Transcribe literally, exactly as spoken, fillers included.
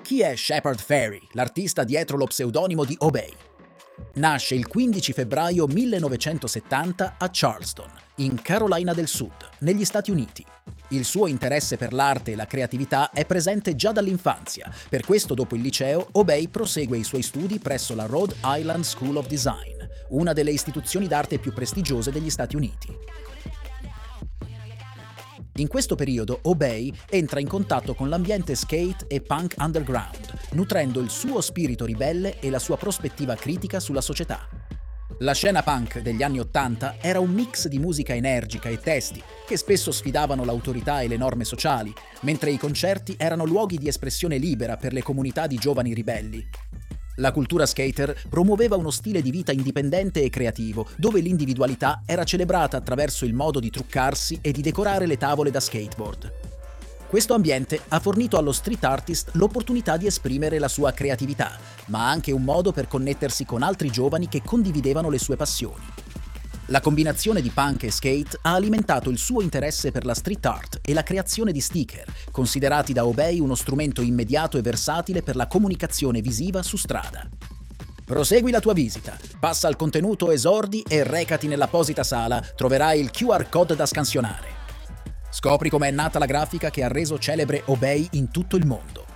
Chi è Shepard Fairey, l'artista dietro lo pseudonimo di Obey? Nasce il quindici febbraio millenovecentosettanta a Charleston, in Carolina del Sud, negli Stati Uniti. Il suo interesse per l'arte e la creatività è presente già dall'infanzia, per questo dopo il liceo Obey prosegue i suoi studi presso la Rhode Island School of Design, una delle istituzioni d'arte più prestigiose degli Stati Uniti. In questo periodo Obey entra in contatto con l'ambiente skate e punk underground, nutrendo il suo spirito ribelle e la sua prospettiva critica sulla società. La scena punk degli anni Ottanta era un mix di musica energica e testi che spesso sfidavano l'autorità e le norme sociali, mentre i concerti erano luoghi di espressione libera per le comunità di giovani ribelli. La cultura skater promuoveva uno stile di vita indipendente e creativo, dove l'individualità era celebrata attraverso il modo di truccarsi e di decorare le tavole da skateboard. Questo ambiente ha fornito allo street artist l'opportunità di esprimere la sua creatività, ma anche un modo per connettersi con altri giovani che condividevano le sue passioni. La combinazione di punk e skate ha alimentato il suo interesse per la street art e la creazione di sticker, considerati da Obey uno strumento immediato e versatile per la comunicazione visiva su strada. Prosegui la tua visita, passa al contenuto esordi e recati nell'apposita sala, troverai il Q R code da scansionare. Scopri com'è nata la grafica che ha reso celebre Obey in tutto il mondo.